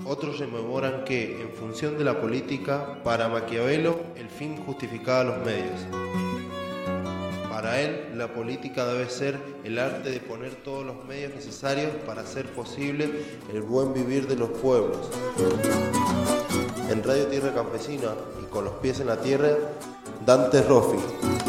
Otros rememoran que, en función de la política, para Maquiavelo el fin justificaba los medios. Para él, la política debe ser el arte de poner todos los medios necesarios para hacer posible el buen vivir de los pueblos. En Radio Tierra Campesina y con los pies en la tierra, Dante Roffi.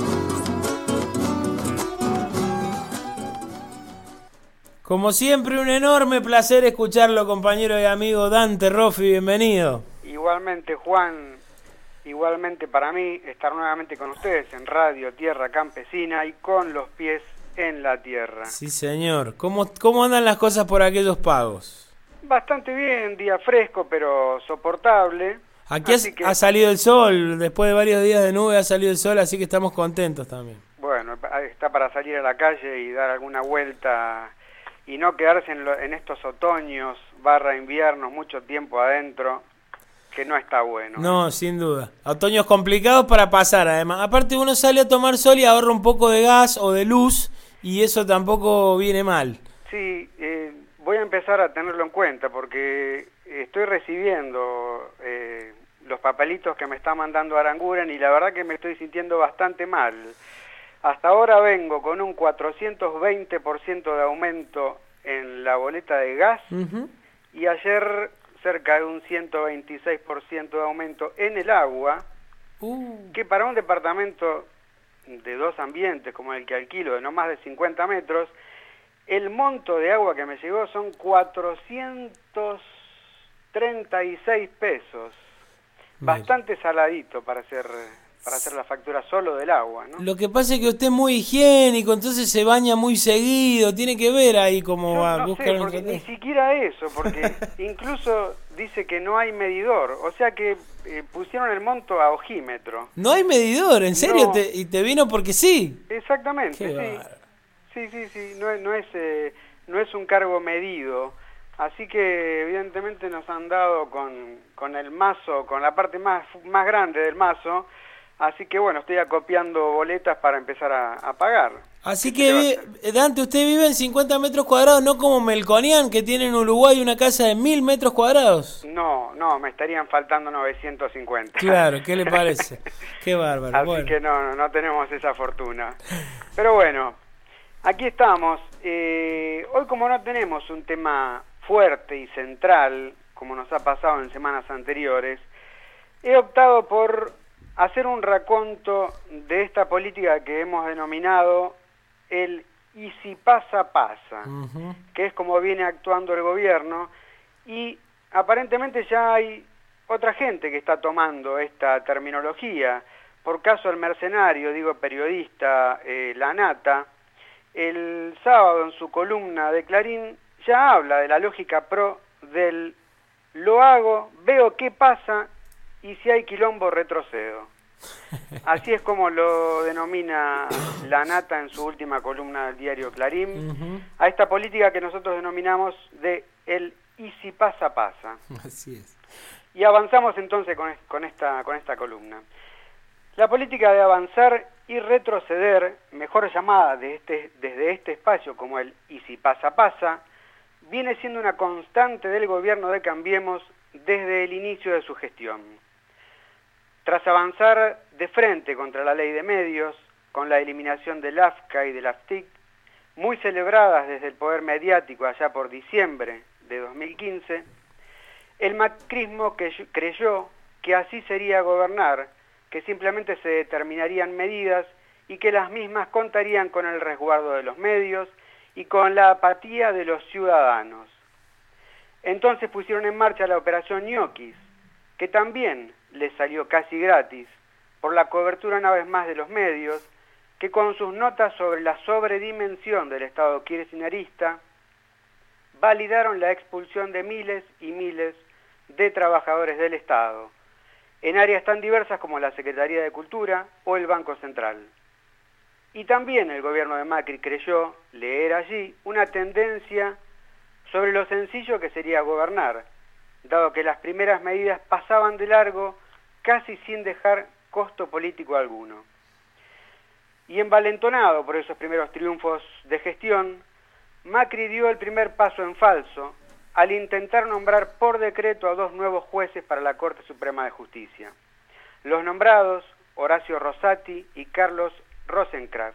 Como siempre, un enorme placer escucharlo, compañero y amigo Dante Roffi, bienvenido. Igualmente, Juan, igualmente para mí estar nuevamente con ustedes en Radio Tierra Campesina y con los pies en la tierra. Sí, señor. ¿Cómo andan las cosas por aquellos pagos? Bastante bien, día fresco pero soportable. Aquí ha salido el sol, después de varios días de nube ha salido el sol, así que estamos contentos también. Bueno, está para salir a la calle y dar alguna vuelta y no quedarse en estos otoños / inviernos mucho tiempo adentro, que no está bueno. No, sin duda. Otoños complicados para pasar, además. Aparte uno sale a tomar sol y ahorra un poco de gas o de luz, y eso tampoco viene mal. Sí, voy a empezar a tenerlo en cuenta, porque estoy recibiendo los papelitos que me está mandando Aranguren, y la verdad que me estoy sintiendo bastante mal. Hasta ahora vengo con un 420% de aumento en la boleta de gas, y ayer cerca de un 126% de aumento en el agua, que para un departamento de 2 ambientes como el que alquilo, de no más de 50 metros, el monto de agua que me llegó son 436 pesos. Bastante saladito para hacer la factura solo del agua, ¿no? Lo que pasa es que usted es muy higiénico, entonces se baña muy seguido, tiene que ver ahí cómo va a buscar un tratamiento. Ni siquiera eso, porque incluso dice que no hay medidor, o sea que pusieron el monto a ojímetro. No hay medidor, ¿en serio? No. ¿Y te vino porque sí? Exactamente, sí, no es un cargo medido. Así que evidentemente nos han dado con el mazo, con la parte más grande del mazo. Así que bueno, estoy acopiando boletas para empezar a pagar. Así que, Dante, usted vive en 50 metros cuadrados, no como Melconian, que tiene en Uruguay una casa de 1000 metros cuadrados. No, me estarían faltando 950. Claro, ¿qué le parece? Qué bárbaro. Así que no tenemos esa fortuna. Pero bueno, aquí estamos. Hoy, como no tenemos un tema fuerte y central, como nos ha pasado en semanas anteriores, he optado por hacer un raconto de esta política que hemos denominado el "y si pasa, pasa", que es como viene actuando el gobierno, y aparentemente ya hay otra gente que está tomando esta terminología. Por caso el mercenario, periodista Lanata, el sábado en su columna de Clarín ya habla de la lógica pro del "lo hago, veo qué pasa, y si hay quilombo retrocedo". Así es como lo denomina Lanata en su última columna del diario Clarín, a esta política que nosotros denominamos de el "y si pasa, pasa". Así es. Y avanzamos entonces con esta columna. La política de avanzar y retroceder, mejor llamada desde este espacio como el "y si pasa, pasa", viene siendo una constante del gobierno de Cambiemos desde el inicio de su gestión. Tras avanzar de frente contra la ley de medios, con la eliminación del AFCA y del AFTIC, muy celebradas desde el poder mediático allá por diciembre de 2015, el macrismo creyó que así sería gobernar, que simplemente se determinarían medidas y que las mismas contarían con el resguardo de los medios y con la apatía de los ciudadanos. Entonces pusieron en marcha la operación Ñoquis, que también les salió casi gratis, por la cobertura una vez más de los medios, que con sus notas sobre la sobredimensión del Estado kirchnerista, validaron la expulsión de miles y miles de trabajadores del Estado, en áreas tan diversas como la Secretaría de Cultura o el Banco Central. Y también el gobierno de Macri creyó leer allí una tendencia sobre lo sencillo que sería gobernar, dado que las primeras medidas pasaban de largo casi sin dejar costo político alguno. Y envalentonado por esos primeros triunfos de gestión, Macri dio el primer paso en falso al intentar nombrar por decreto a 2 nuevos jueces para la Corte Suprema de Justicia. Los nombrados, Horacio Rosati y Carlos Rosenkrantz.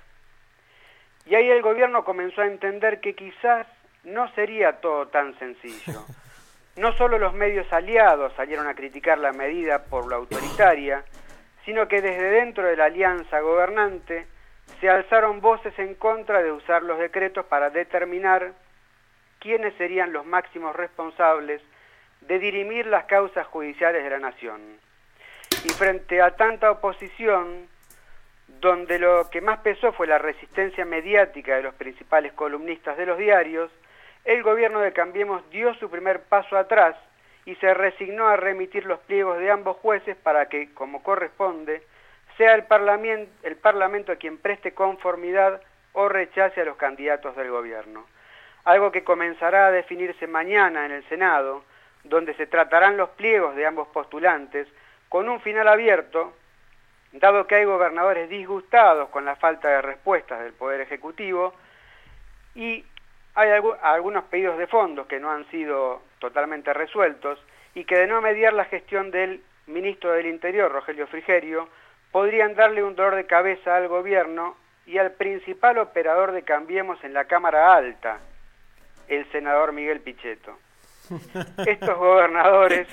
Y ahí el gobierno comenzó a entender que quizás no sería todo tan sencillo. No solo los medios aliados salieron a criticar la medida por lo autoritaria, sino que desde dentro de la alianza gobernante se alzaron voces en contra de usar los decretos para determinar quiénes serían los máximos responsables de dirimir las causas judiciales de la nación. Y frente a tanta oposición, donde lo que más pesó fue la resistencia mediática de los principales columnistas de los diarios, el gobierno de Cambiemos dio su primer paso atrás y se resignó a remitir los pliegos de ambos jueces para que, como corresponde, sea el Parlamento quien preste conformidad o rechace a los candidatos del gobierno. Algo que comenzará a definirse mañana en el Senado, donde se tratarán los pliegos de ambos postulantes, con un final abierto, dado que hay gobernadores disgustados con la falta de respuestas del Poder Ejecutivo y hay algunos pedidos de fondos que no han sido totalmente resueltos y que de no mediar la gestión del ministro del Interior, Rogelio Frigerio, podrían darle un dolor de cabeza al gobierno y al principal operador de Cambiemos en la Cámara Alta, el senador Miguel Pichetto. Estos gobernadores...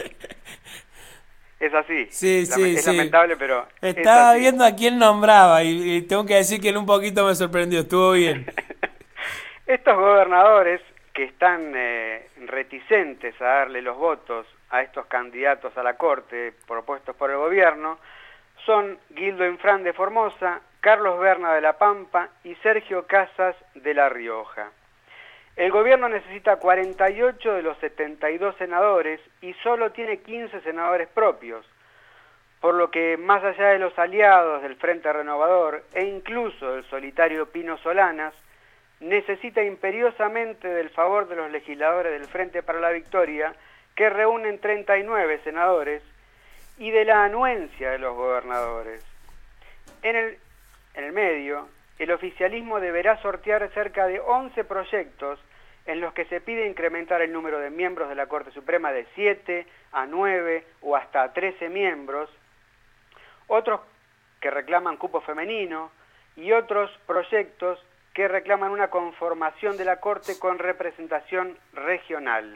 Es así, sí, es lamentable, pero... Estaba viendo a quién nombraba y tengo que decir que en un poquito me sorprendió, estuvo bien. Estos gobernadores que están reticentes a darle los votos a estos candidatos a la Corte propuestos por el gobierno son Guildo Infran de Formosa, Carlos Berna de La Pampa y Sergio Casas de La Rioja. El gobierno necesita 48 de los 72 senadores y solo tiene 15 senadores propios, por lo que más allá de los aliados del Frente Renovador e incluso del solitario Pino Solanas, necesita imperiosamente del favor de los legisladores del Frente para la Victoria, que reúnen 39 senadores, y de la anuencia de los gobernadores. En el medio, el oficialismo deberá sortear cerca de 11 proyectos en los que se pide incrementar el número de miembros de la Corte Suprema de 7 a 9 o hasta 13 miembros, otros que reclaman cupo femenino y otros proyectos que reclaman una conformación de la Corte con representación regional.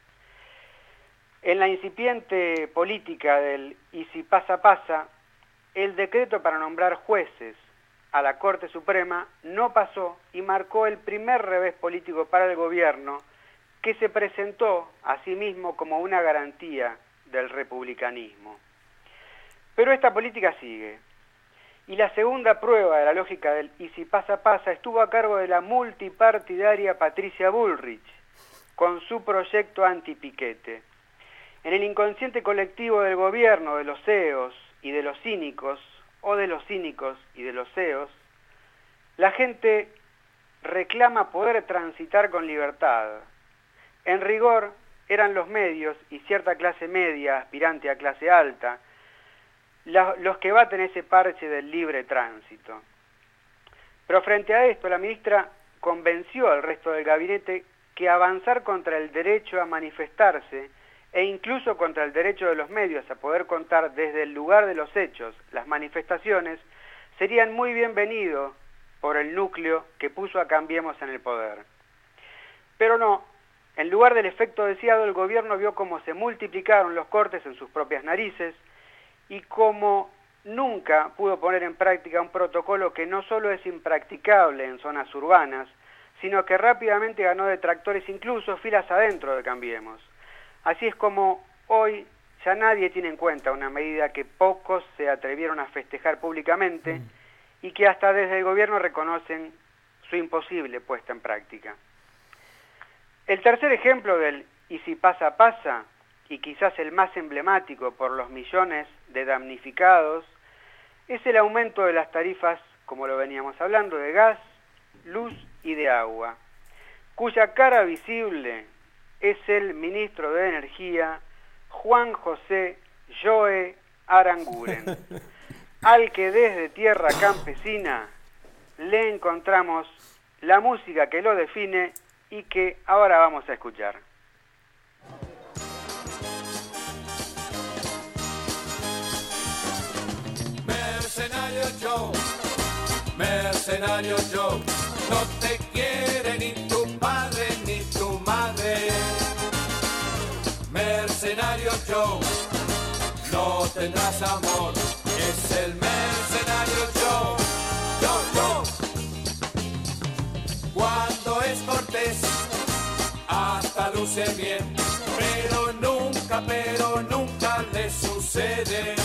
En la incipiente política del y si pasa, pasa, el decreto para nombrar jueces a la Corte Suprema no pasó y marcó el primer revés político para el gobierno, que se presentó a sí mismo como una garantía del republicanismo. Pero esta política sigue. Y la segunda prueba de la lógica del y si pasa, pasa estuvo a cargo de la multipartidaria Patricia Bullrich, con su proyecto antipiquete. En el inconsciente colectivo del gobierno, de los CEOs y de los cínicos, o de los cínicos y de los CEOs, la gente reclama poder transitar con libertad. En rigor, eran los medios y cierta clase media, aspirante a clase alta, los que baten ese parche del libre tránsito. Pero frente a esto, la ministra convenció al resto del gabinete que avanzar contra el derecho a manifestarse e incluso contra el derecho de los medios a poder contar desde el lugar de los hechos las manifestaciones serían muy bienvenidos por el núcleo que puso a Cambiemos en el poder. Pero no, en lugar del efecto deseado, el gobierno vio cómo se multiplicaron los cortes en sus propias narices y cómo nunca pudo poner en práctica un protocolo que no solo es impracticable en zonas urbanas, sino que rápidamente ganó detractores incluso filas adentro de Cambiemos. Así es como hoy ya nadie tiene en cuenta una medida que pocos se atrevieron a festejar públicamente y que hasta desde el gobierno reconocen su imposible puesta en práctica. El tercer ejemplo del y si pasa, pasa, y quizás el más emblemático por los millones de damnificados, es el aumento de las tarifas, como lo veníamos hablando, de gas, luz y de agua, cuya cara visible es el ministro de Energía, Juan José Joe Aranguren, al que desde tierra campesina le encontramos la música que lo define y que ahora vamos a escuchar. mercenario Joe, no te quiere ni tu padre ni tu madre. Mercenario Joe, no tendrás amor, es el mercenario Joe, Joe. Cuando es cortés, hasta luce bien, pero nunca le sucede.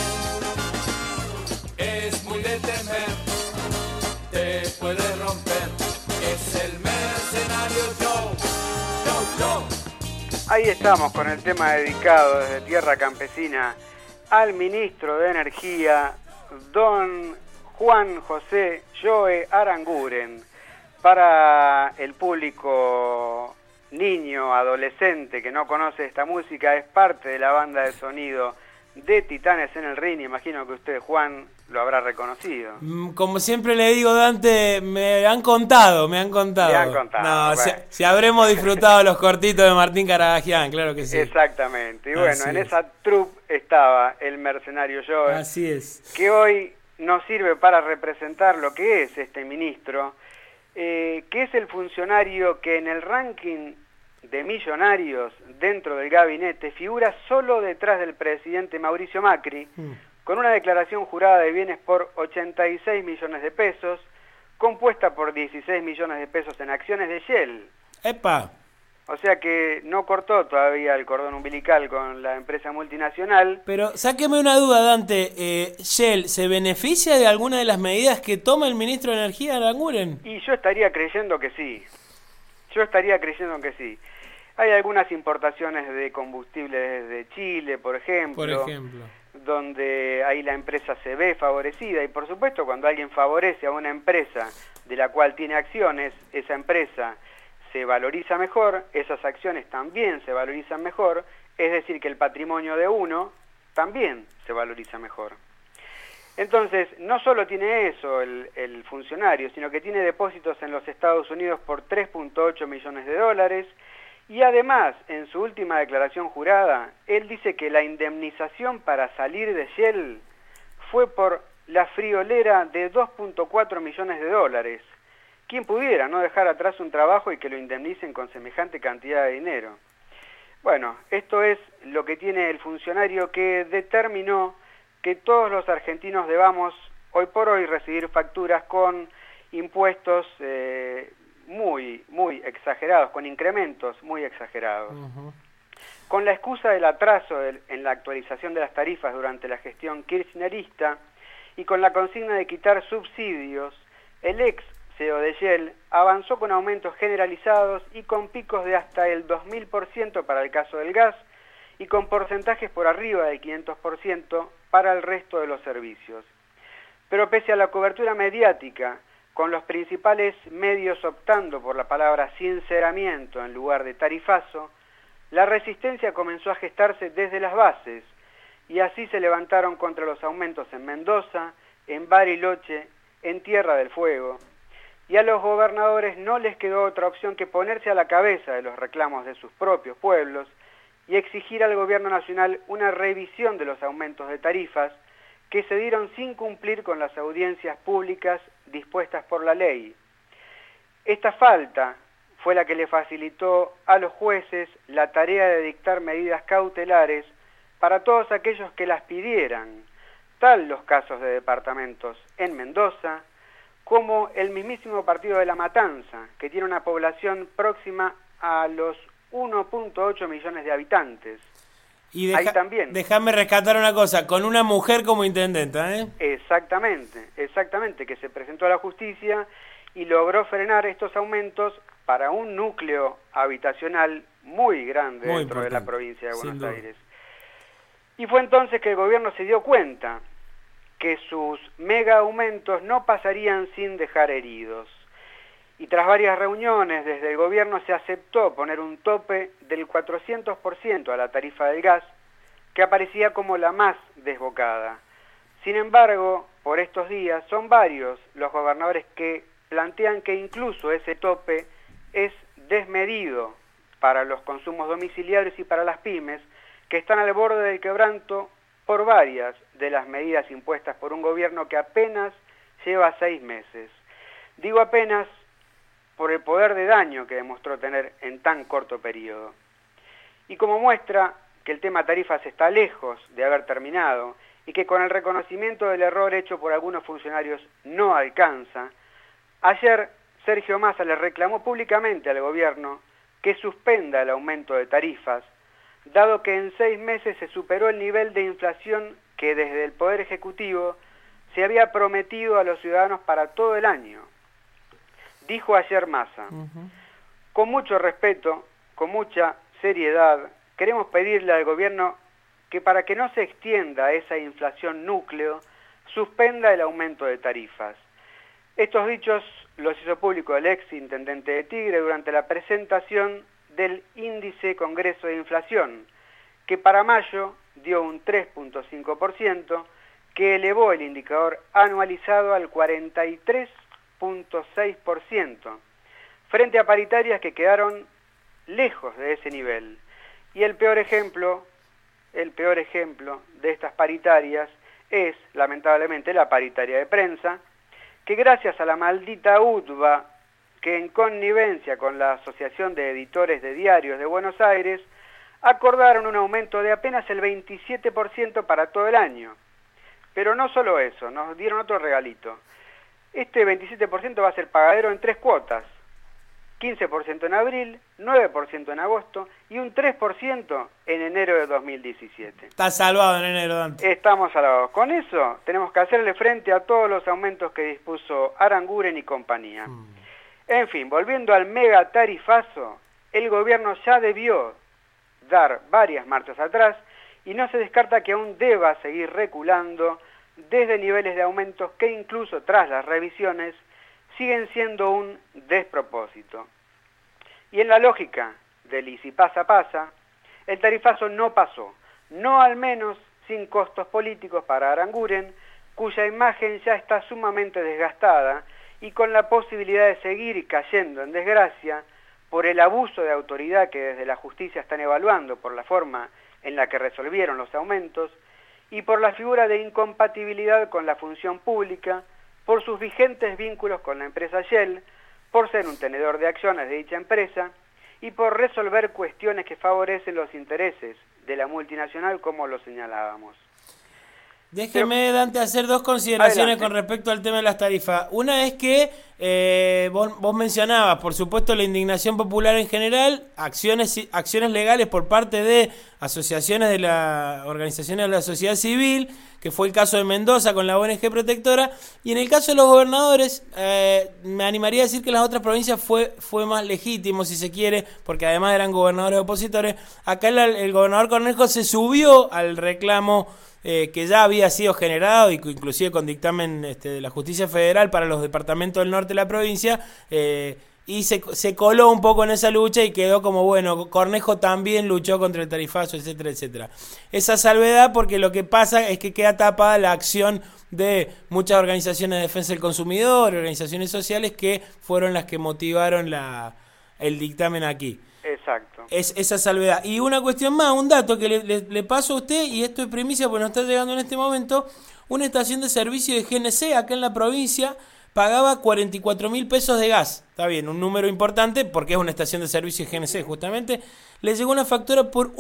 Es muy de temer, te puede romper, es el mercenario Joe, Joe. Ahí estamos con el tema dedicado desde Tierra Campesina al ministro de Energía, don Juan José Joe Aranguren. Para el público niño, adolescente que no conoce esta música, es parte de la banda de sonido de Titanes en el Ring. Imagino que usted, Juan, lo habrá reconocido. Como siempre le digo, Dante, me han contado. Le han contado. No, bueno. si habremos disfrutado los cortitos de Martín Caragian, claro que sí. Exactamente. Y bueno, Así en es. esa troupe estaba el mercenario Joe, Así es. que hoy nos sirve para representar lo que es este ministro, que es el funcionario que en el ranking de millonarios dentro del gabinete figura solo detrás del presidente Mauricio Macri, con una declaración jurada de bienes por 86 millones de pesos, compuesta por 16 millones de pesos en acciones de Shell. ¡Epa! O sea que no cortó todavía el cordón umbilical con la empresa multinacional. Pero sáqueme una duda, Dante. ¿Shell se beneficia de alguna de las medidas que toma el ministro de Energía, Aranguren? Y yo estaría creyendo que sí. Hay algunas importaciones de combustibles de Chile, por ejemplo, donde ahí la empresa se ve favorecida. Y por supuesto, cuando alguien favorece a una empresa de la cual tiene acciones, esa empresa se valoriza mejor, esas acciones también se valorizan mejor, es decir, que el patrimonio de uno también se valoriza mejor. Entonces, no solo tiene eso el funcionario, sino que tiene depósitos en los Estados Unidos por 3.8 millones de dólares, y además, en su última declaración jurada, él dice que la indemnización para salir de Shell fue por la friolera de 2.4 millones de dólares. ¿Quién pudiera no dejar atrás un trabajo y que lo indemnicen con semejante cantidad de dinero? Bueno, esto es lo que tiene el funcionario que determinó que todos los argentinos debamos hoy por hoy recibir facturas con impuestos muy exagerados, con incrementos muy exagerados. Con la excusa del atraso en la actualización de las tarifas durante la gestión kirchnerista y con la consigna de quitar subsidios, el ex CEO de Shell avanzó con aumentos generalizados y con picos de hasta el 2000% para el caso del gas y con porcentajes por arriba del 500% para el resto de los servicios. Pero pese a la cobertura mediática, con los principales medios optando por la palabra sinceramiento en lugar de tarifazo, la resistencia comenzó a gestarse desde las bases y así se levantaron contra los aumentos en Mendoza, en Bariloche, en Tierra del Fuego. Y a los gobernadores no les quedó otra opción que ponerse a la cabeza de los reclamos de sus propios pueblos y exigir al gobierno nacional una revisión de los aumentos de tarifas que se dieron sin cumplir con las audiencias públicas dispuestas por la ley. Esta falta fue la que le facilitó a los jueces la tarea de dictar medidas cautelares para todos aquellos que las pidieran, tal los casos de departamentos en Mendoza, como el mismísimo partido de La Matanza, que tiene una población próxima a los 1.8 millones de habitantes. Y ahí también. Déjame rescatar una cosa, con una mujer como intendenta, ¿eh? Exactamente, que se presentó a la justicia y logró frenar estos aumentos para un núcleo habitacional muy grande muy dentro de la provincia de Sin Buenos duda. Aires. Y fue entonces que el gobierno se dio cuenta que sus mega aumentos no pasarían sin dejar heridos. Y tras varias reuniones desde el gobierno se aceptó poner un tope del 400% a la tarifa del gas, que aparecía como la más desbocada. Sin embargo, por estos días son varios los gobernadores que plantean que incluso ese tope es desmedido para los consumos domiciliarios y para las pymes, que están al borde del quebranto por varias de las medidas impuestas por un gobierno que apenas lleva 6 meses. Digo apenas por el poder de daño que demostró tener en tan corto periodo. Y como muestra que el tema tarifas está lejos de haber terminado y que con el reconocimiento del error hecho por algunos funcionarios no alcanza, ayer Sergio Massa le reclamó públicamente al gobierno que suspenda el aumento de tarifas, dado que en 6 meses se superó el nivel de inflación que desde el Poder Ejecutivo se había prometido a los ciudadanos para todo el año. Dijo ayer Massa, con mucho respeto, con mucha seriedad, queremos pedirle al gobierno que para que no se extienda esa inflación núcleo, suspenda el aumento de tarifas. Estos dichos los hizo público el ex intendente de Tigre durante la presentación del índice Congreso de Inflación, que para mayo dio un 3.5%, que elevó el indicador anualizado al 43.6%, frente a paritarias que quedaron lejos de ese nivel. Y el peor ejemplo de estas paritarias es, lamentablemente, la paritaria de prensa, que gracias a la maldita UTBA, que en connivencia con la Asociación de Editores de Diarios de Buenos Aires, acordaron un aumento de apenas el 27% para todo el año. Pero no solo eso, nos dieron otro regalito. Este 27% va a ser pagadero en 3 cuotas, 15% en abril, 9% en agosto y un 3% en enero de 2017. Está salvado en enero, Dante. Estamos salvados. Con eso tenemos que hacerle frente a todos los aumentos que dispuso Aranguren y compañía. En fin, volviendo al mega tarifazo, el gobierno ya debió dar varias marchas atrás y no se descarta que aún deba seguir reculando desde niveles de aumentos que incluso tras las revisiones siguen siendo un despropósito. Y en la lógica del y si pasa, pasa, el tarifazo no pasó, no al menos sin costos políticos para Aranguren, cuya imagen ya está sumamente desgastada y con la posibilidad de seguir cayendo en desgracia por el abuso de autoridad que desde la justicia están evaluando por la forma en la que resolvieron los aumentos y por la figura de incompatibilidad con la función pública, por sus vigentes vínculos con la empresa Shell, por ser un tenedor de acciones de dicha empresa y por resolver cuestiones que favorecen los intereses de la multinacional como lo señalábamos. Déjeme, Dante, hacer 2 consideraciones Adelante. con respecto al tema de las tarifas. Una es que vos mencionabas, por supuesto, la indignación popular en general, acciones legales por parte de asociaciones de la organizaciones de la sociedad civil, que fue el caso de Mendoza con la ONG Protectora, y en el caso de los gobernadores, me animaría a decir que en las otras provincias fue más legítimo, si se quiere, porque además eran gobernadores opositores. Acá el gobernador Cornejo se subió al reclamo que ya había sido generado, y inclusive con dictamen de la Justicia Federal para los departamentos del norte de la provincia, y se coló un poco en esa lucha y quedó como, bueno, Cornejo también luchó contra el tarifazo, etcétera, etcétera. Esa salvedad porque lo que pasa es que queda tapada la acción de muchas organizaciones de defensa del consumidor, organizaciones sociales que fueron las que motivaron el dictamen aquí. Exacto. Es esa salvedad. Y una cuestión más, un dato que le paso a usted, y esto es primicia porque nos está llegando en este momento, una estación de servicio de GNC acá en la provincia pagaba 44.000 pesos de gas. Está bien, un número importante porque es una estación de servicio de GNC justamente. Le llegó una factura por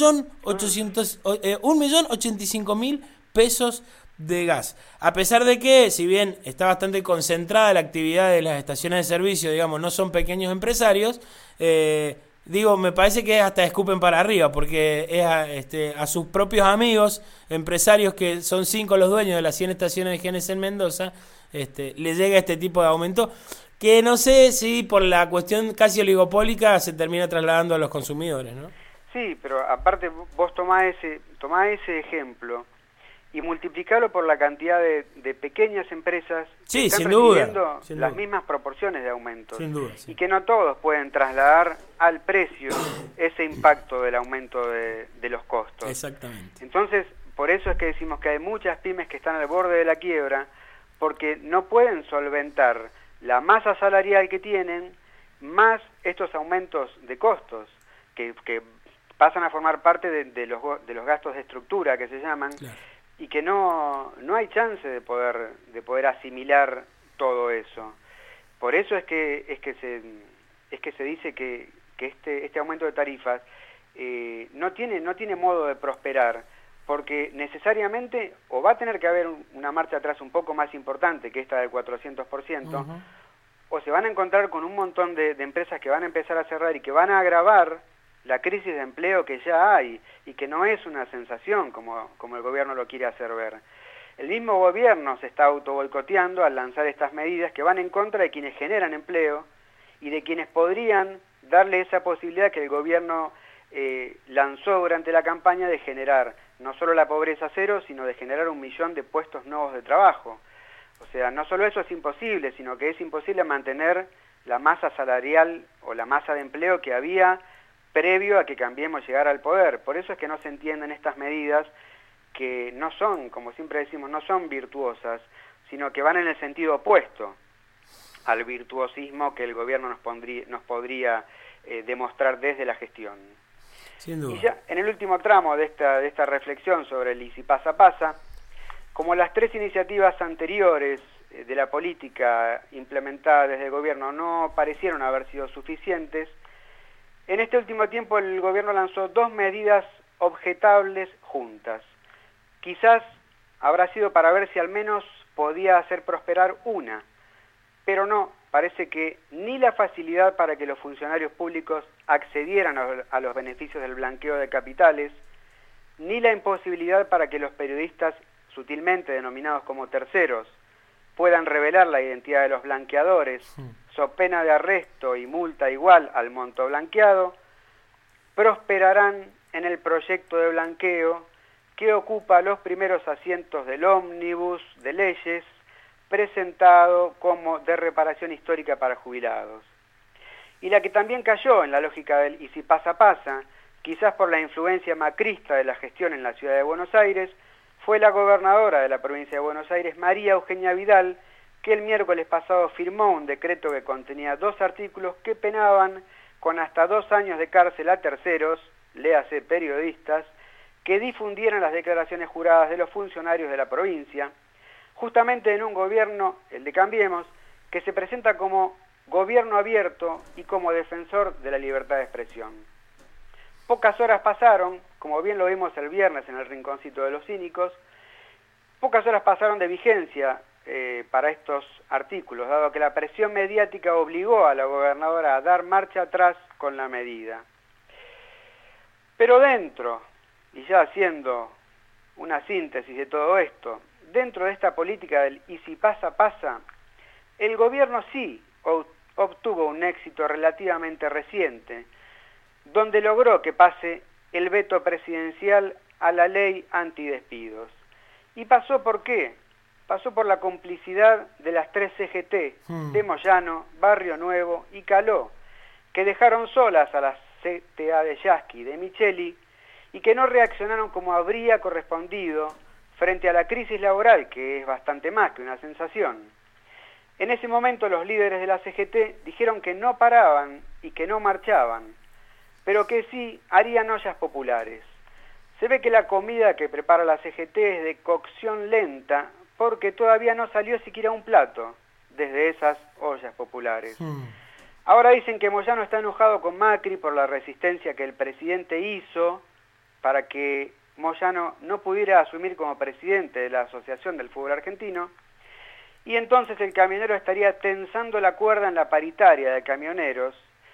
1.085.000 pesos de gas. A pesar de que, si bien está bastante concentrada la actividad de las estaciones de servicio, digamos, no son pequeños empresarios, me parece que hasta escupen para arriba, porque es a sus propios amigos, empresarios que son 5 los dueños de las 100 estaciones de GNC en Mendoza, le llega este tipo de aumento, que no sé si por la cuestión casi oligopólica se termina trasladando a los consumidores, ¿no? Sí, pero aparte vos tomá ese ejemplo y multiplicarlo por la cantidad de pequeñas empresas que están recibiendo las mismas proporciones de aumentos. Sin duda, sí. Y que no todos pueden trasladar al precio ese impacto del aumento de los costos. Exactamente. Entonces, por eso es que decimos que hay muchas pymes que están al borde de la quiebra, porque no pueden solventar la masa salarial que tienen, más estos aumentos de costos, que pasan a formar parte de los gastos de estructura que se llaman, claro. Y que no hay chance de poder asimilar todo eso. Por eso es que se dice que este aumento de tarifas no tiene modo de prosperar, porque necesariamente o va a tener que haber una marcha atrás un poco más importante que esta del 400%, o se van a encontrar con un montón de empresas que van a empezar a cerrar y que van a agravar la crisis de empleo que ya hay y que no es una sensación como el gobierno lo quiere hacer ver. El mismo gobierno se está autoboicoteando al lanzar estas medidas que van en contra de quienes generan empleo y de quienes podrían darle esa posibilidad que el gobierno lanzó durante la campaña de generar no solo la pobreza cero, sino de generar 1 millón de puestos nuevos de trabajo. O sea, no solo eso es imposible, sino que es imposible mantener la masa salarial o la masa de empleo que había previo a que Cambiemos llegara al poder. Por eso es que no se entienden estas medidas que no son, como siempre decimos, no son virtuosas, sino que van en el sentido opuesto al virtuosismo que el gobierno nos podría demostrar desde la gestión. Sin duda. Y ya en el último tramo de esta reflexión sobre el y si pasa, pasa, como las 3 iniciativas anteriores de la política implementada desde el gobierno no parecieron haber sido suficientes, en este último tiempo el gobierno lanzó 2 medidas objetables juntas. Quizás habrá sido para ver si al menos podía hacer prosperar una, pero no, parece que ni la facilidad para que los funcionarios públicos accedieran a los beneficios del blanqueo de capitales, ni la imposibilidad para que los periodistas, sutilmente denominados como terceros, puedan revelar la identidad de los blanqueadores, so pena de arresto y multa igual al monto blanqueado, prosperarán en el proyecto de blanqueo que ocupa los primeros asientos del ómnibus de leyes presentado como de reparación histórica para jubilados. Y la que también cayó en la lógica del y si pasa, pasa, quizás por la influencia macrista de la gestión en la ciudad de Buenos Aires, fue la gobernadora de la provincia de Buenos Aires, María Eugenia Vidal, que el miércoles pasado firmó un decreto que contenía 2 artículos que penaban con hasta 2 años de cárcel a terceros, léase periodistas, que difundieran las declaraciones juradas de los funcionarios de la provincia, justamente en un gobierno, el de Cambiemos, que se presenta como gobierno abierto y como defensor de la libertad de expresión. Pocas horas pasaron, como bien lo vimos el viernes en el Rinconcito de los Cínicos, pocas horas pasaron de vigencia para estos artículos, dado que la presión mediática obligó a la gobernadora a dar marcha atrás con la medida. Pero dentro, y ya haciendo una síntesis de todo esto, dentro de esta política del y si pasa, pasa, el gobierno sí obtuvo un éxito relativamente reciente, donde logró que pase el veto presidencial a la ley antidespidos. ¿Y pasó por qué? Pasó por la complicidad de las 3 CGT, de Moyano, Barrio Nuevo y Caló, que dejaron solas a las CTA de Yasky y de Micheli y que no reaccionaron como habría correspondido frente a la crisis laboral, que es bastante más que una sensación. En ese momento los líderes de la CGT dijeron que no paraban y que no marchaban, pero que sí harían ollas populares. Se ve que la comida que prepara la CGT es de cocción lenta porque todavía no salió siquiera un plato desde esas ollas populares. Ahora dicen que Moyano está enojado con Macri por la resistencia que el presidente hizo para que Moyano no pudiera asumir como presidente de la Asociación del Fútbol Argentino, y entonces el camionero estaría tensando la cuerda en la paritaria de camioneros,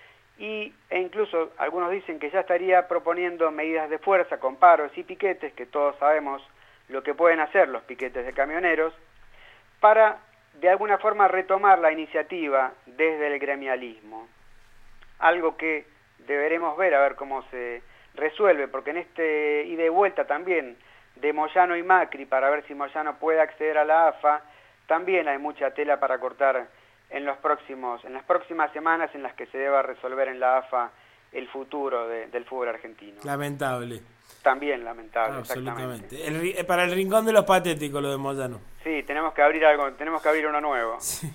e incluso algunos dicen que ya estaría proponiendo medidas de fuerza con paros y piquetes, que todos sabemos lo que pueden hacer los piquetes de camioneros, para de alguna forma retomar la iniciativa desde el gremialismo. Algo que deberemos ver a ver cómo se resuelve, porque en este ida y vuelta también de Moyano y Macri para ver si Moyano puede acceder a la AFA, también hay mucha tela para cortar en las próximas semanas en las que se deba resolver en la AFA el futuro del fútbol argentino. Lamentable. También lamentable, absolutamente. Exactamente. Para el rincón de los patéticos lo de Moyano. Sí, tenemos que abrir uno nuevo. Sí.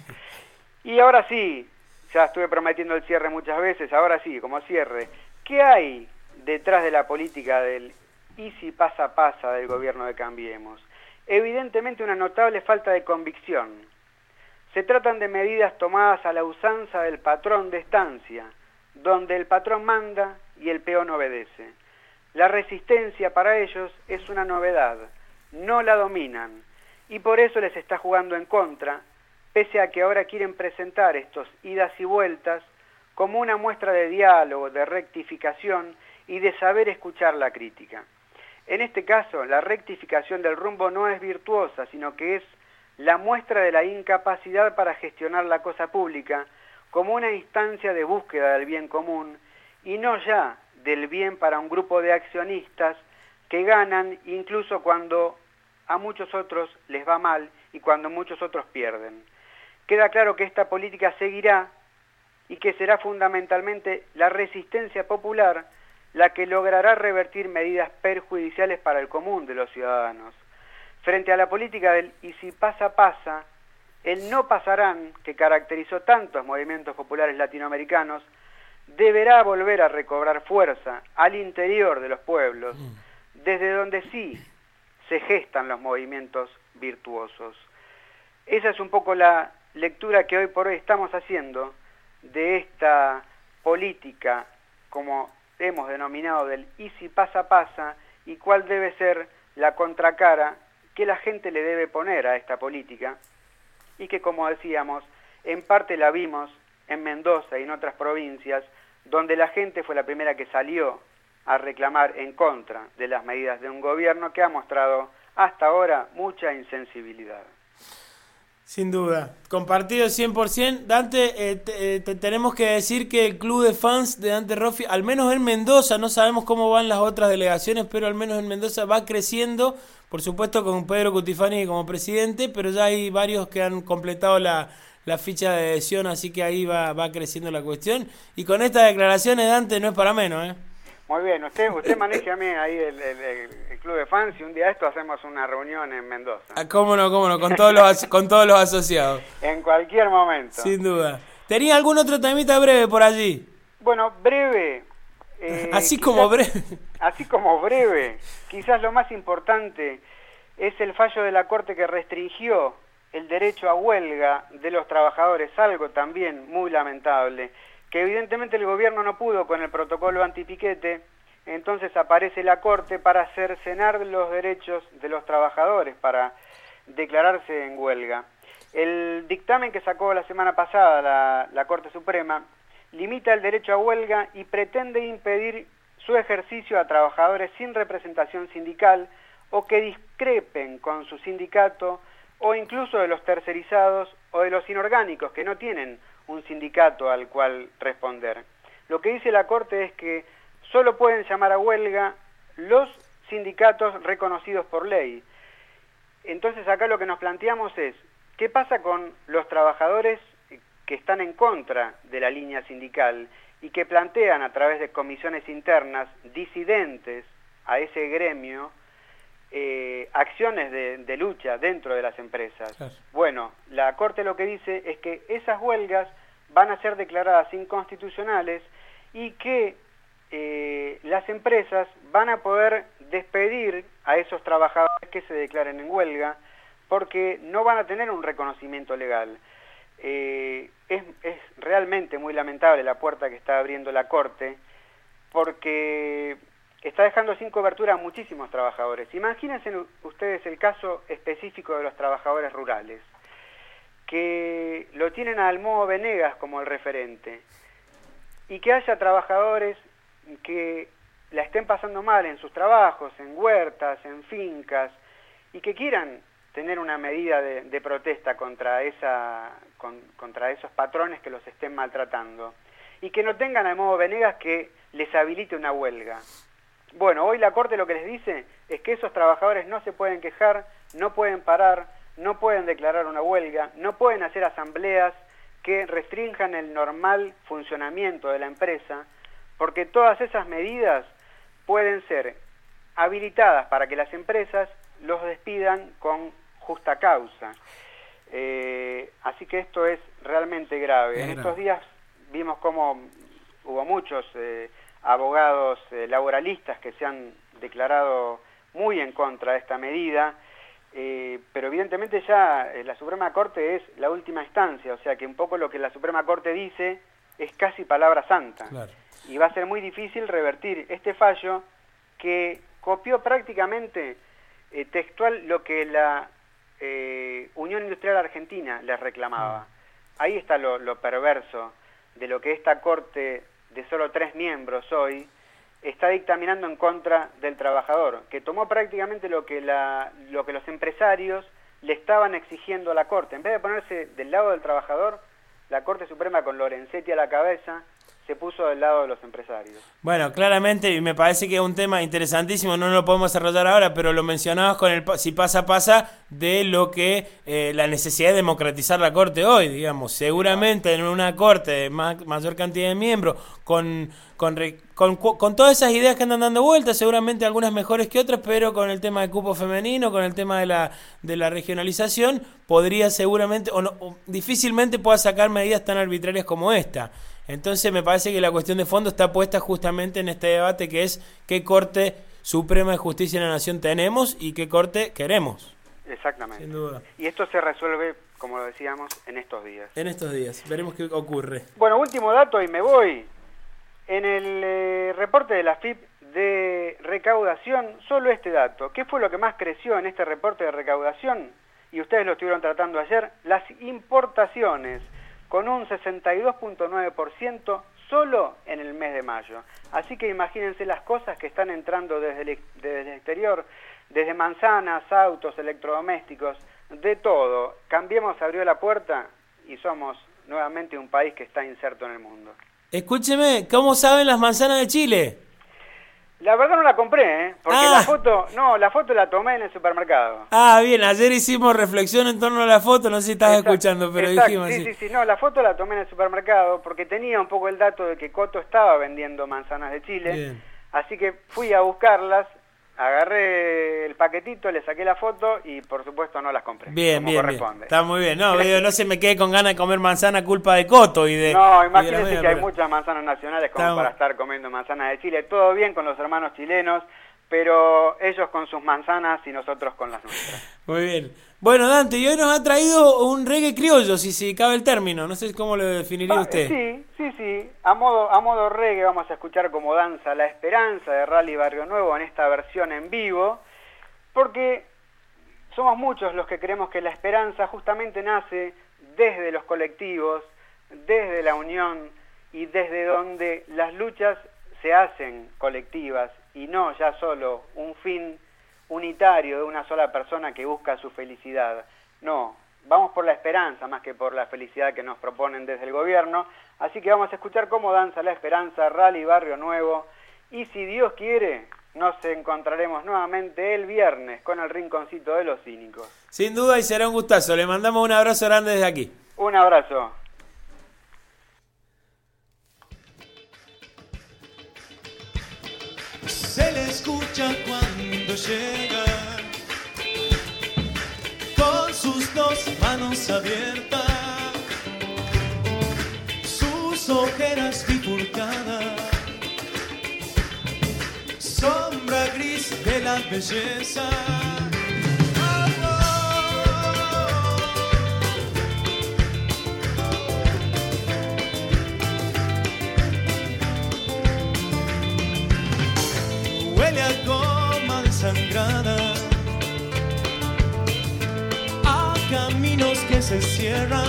Y ahora sí, ya estuve prometiendo el cierre muchas veces, ahora sí, como cierre, ¿qué hay detrás de la política del y si pasa, pasa del gobierno de Cambiemos? Evidentemente una notable falta de convicción. Se tratan de medidas tomadas a la usanza del patrón de estancia, donde el patrón manda y el peón obedece. La resistencia para ellos es una novedad, no la dominan, y por eso les está jugando en contra, pese a que ahora quieren presentar estos idas y vueltas como una muestra de diálogo, de rectificación y de saber escuchar la crítica. En este caso, la rectificación del rumbo no es virtuosa, sino que es la muestra de la incapacidad para gestionar la cosa pública como una instancia de búsqueda del bien común y no ya del bien para un grupo de accionistas que ganan incluso cuando a muchos otros les va mal y cuando muchos otros pierden. Queda claro que esta política seguirá y que será fundamentalmente la resistencia popular la que logrará revertir medidas perjudiciales para el común de los ciudadanos. Frente a la política del y si pasa, pasa, el no pasarán que caracterizó tantos movimientos populares latinoamericanos deberá volver a recobrar fuerza al interior de los pueblos, desde donde sí se gestan los movimientos virtuosos. Esa es un poco la lectura que hoy por hoy estamos haciendo de esta política, como hemos denominado del y si pasa, pasa, y cuál debe ser la contracara que la gente le debe poner a esta política, y que, como decíamos, en parte la vimos en Mendoza y en otras provincias, donde la gente fue la primera que salió a reclamar en contra de las medidas de un gobierno que ha mostrado hasta ahora mucha insensibilidad. Sin duda, compartido 100%. Dante, tenemos que decir que el club de fans de Dante Roffi, al menos en Mendoza, no sabemos cómo van las otras delegaciones, pero al menos en Mendoza va creciendo, por supuesto con Pedro Cutifani como presidente, pero ya hay varios que han completado la ficha de adhesión, así que ahí va creciendo la cuestión. Y con estas declaraciones, Dante, no es para menos, ¿eh? Muy bien, usted maneja a mí ahí el club de fans y un día esto hacemos una reunión en Mendoza. Cómo no, con todos los asociados. En cualquier momento. Sin duda. ¿Tenía algún otro temita breve por allí? Bueno, breve. Así como breve, quizás lo más importante es el fallo de la Corte que restringió el derecho a huelga de los trabajadores, algo también muy lamentable, que evidentemente el gobierno no pudo con el protocolo antipiquete, entonces aparece la Corte para cercenar los derechos de los trabajadores, para declararse en huelga. El dictamen que sacó la semana pasada la Corte Suprema limita el derecho a huelga y pretende impedir su ejercicio a trabajadores sin representación sindical o que discrepen con su sindicato o incluso de los tercerizados o de los inorgánicos que no tienen un sindicato al cual responder. Lo que dice la Corte es que solo pueden llamar a huelga los sindicatos reconocidos por ley. Entonces acá lo que nos planteamos es, ¿qué pasa con los trabajadores que están en contra de la línea sindical y que plantean a través de comisiones internas disidentes a ese gremio acciones de lucha dentro de las empresas? Claro. Bueno, la Corte lo que dice es que esas huelgas van a ser declaradas inconstitucionales y que las empresas van a poder despedir a esos trabajadores que se declaren en huelga porque no van a tener un reconocimiento legal. Es realmente muy lamentable la puerta que está abriendo la Corte porque está dejando sin cobertura a muchísimos trabajadores. Imagínense ustedes el caso específico de los trabajadores rurales, que lo tienen a Almodo Venegas como el referente, y que haya trabajadores que la estén pasando mal en sus trabajos, en huertas, en fincas, y que quieran tener una medida de protesta contra esos patrones que los estén maltratando, y que no tengan a Almodo Venegas que les habilite una huelga. Bueno, hoy la Corte lo que les dice es que esos trabajadores no se pueden quejar, no pueden parar, no pueden declarar una huelga, no pueden hacer asambleas que restrinjan el normal funcionamiento de la empresa, porque todas esas medidas pueden ser habilitadas para que las empresas los despidan con justa causa. Así que esto es realmente grave. En estos días vimos cómo hubo muchos abogados laboralistas que se han declarado muy en contra de esta medida pero evidentemente ya la Suprema Corte es la última instancia, o sea que un poco lo que la Suprema Corte dice es casi palabra santa. Claro. Y va a ser muy difícil revertir este fallo que copió prácticamente textual lo que la Unión Industrial Argentina les reclamaba. Ahí está lo perverso de lo que esta Corte de solo 3 miembros hoy está dictaminando en contra del trabajador, que tomó prácticamente lo que los empresarios le estaban exigiendo a la Corte. En vez de ponerse del lado del trabajador, la Corte Suprema con Lorenzetti a la cabeza se puso del lado de los empresarios. Bueno, claramente, y me parece que es un tema interesantísimo, no lo podemos desarrollar ahora, pero lo mencionabas con el si pasa, de lo que la necesidad de democratizar la Corte hoy, digamos. Seguramente en una Corte de mayor cantidad de miembros, con todas esas ideas que andan dando vueltas, seguramente algunas mejores que otras, pero con el tema de cupo femenino, con el tema de la regionalización, podría seguramente, o difícilmente pueda sacar medidas tan arbitrarias como esta. Entonces me parece que la cuestión de fondo está puesta justamente en este debate, que es qué Corte Suprema de Justicia de la Nación tenemos y qué Corte queremos. Exactamente. Sin duda. Y esto se resuelve, como lo decíamos, en estos días. En estos días. Veremos qué ocurre. Bueno, último dato y me voy. En el reporte de la FIP de recaudación, solo este dato. ¿Qué fue lo que más creció en este reporte de recaudación? Y ustedes lo estuvieron tratando ayer. Las importaciones, con un 62.9% solo en el mes de mayo. Así que imagínense las cosas que están entrando desde el exterior, desde manzanas, autos, electrodomésticos, de todo. Cambiemos abrió la puerta y somos nuevamente un país que está inserto en el mundo. Escúcheme, ¿cómo saben las manzanas de Chile? La verdad no la compré, porque la foto la tomé en el supermercado. Ah, bien, ayer hicimos reflexión en torno a la foto, no sé si estás escuchando, pero dijimos así. Sí, no, la foto la tomé en el supermercado porque tenía un poco el dato de que Coto estaba vendiendo manzanas de Chile, Bien. Así que fui a buscarlas, agarré el paquetito, le saqué la foto y por supuesto no las compré. Bien. Corresponde. Está muy bien. No se me quede con ganas de comer manzana culpa de Coto y de... No, y imagínense de la que hay pero... muchas manzanas nacionales como Estamos... para estar comiendo manzanas de Chile. Todo bien con los hermanos chilenos, pero ellos con sus manzanas y nosotros con las nuestras. Muy bien. Bueno, Dante, y hoy nos ha traído un reggae criollo, si cabe el término. No sé cómo lo definiría usted. Sí. A modo reggae vamos a escuchar como danza La Esperanza de Rally Barrio Nuevo en esta versión en vivo, porque somos muchos los que creemos que la esperanza justamente nace desde los colectivos, desde la unión y desde donde las luchas se hacen colectivas y no ya solo un fin unitario de una sola persona que busca su felicidad. No, vamos por la esperanza más que por la felicidad que nos proponen desde el gobierno, así que vamos a escuchar cómo danza La Esperanza, Rally Barrio Nuevo, y si Dios quiere, nos encontraremos nuevamente el viernes con el Rinconcito de los Cínicos. Sin duda, y será un gustazo. Le mandamos un abrazo grande desde aquí. Un abrazo. Se le escucha cuando llega, con sus dos manos abiertas, sus ojeras bifurcadas, sombra gris de la belleza. Huele a goma desangrada, a caminos que se cierran,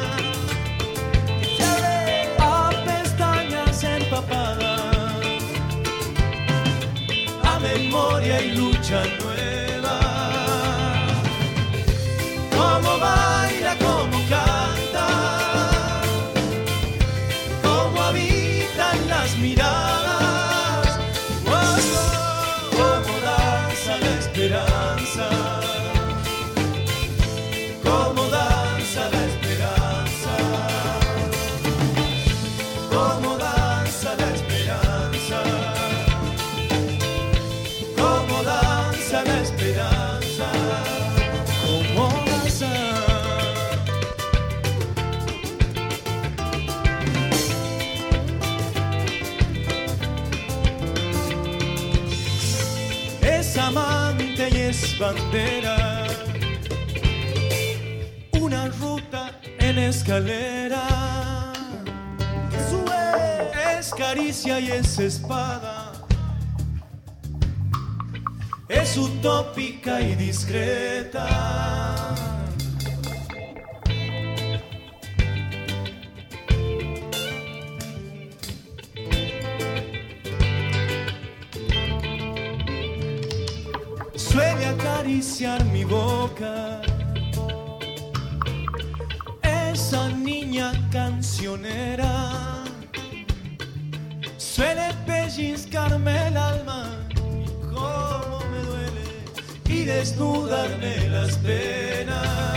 a pestañas empapadas, a memoria y lucha nueva. Cómo baila, cómo canta, cómo habitan las miradas. Esperanza, como danza la esperanza, como danza la esperanza, como danza la esperanza, como danza. Es amante y es bandera, ruta en escalera. Sube, es caricia y es espada. Es utópica y discreta. Suele acariciar mi boca. Esa niña cancionera suele pellizcarme el alma. Y cómo me duele y desnudarme las penas.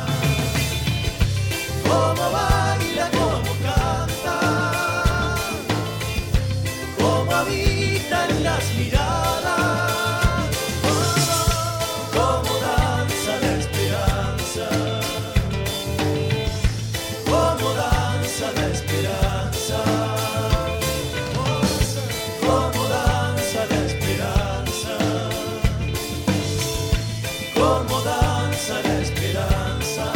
Cómo baila, cómo canta, cómo habita en las miradas. Como danza la esperanza.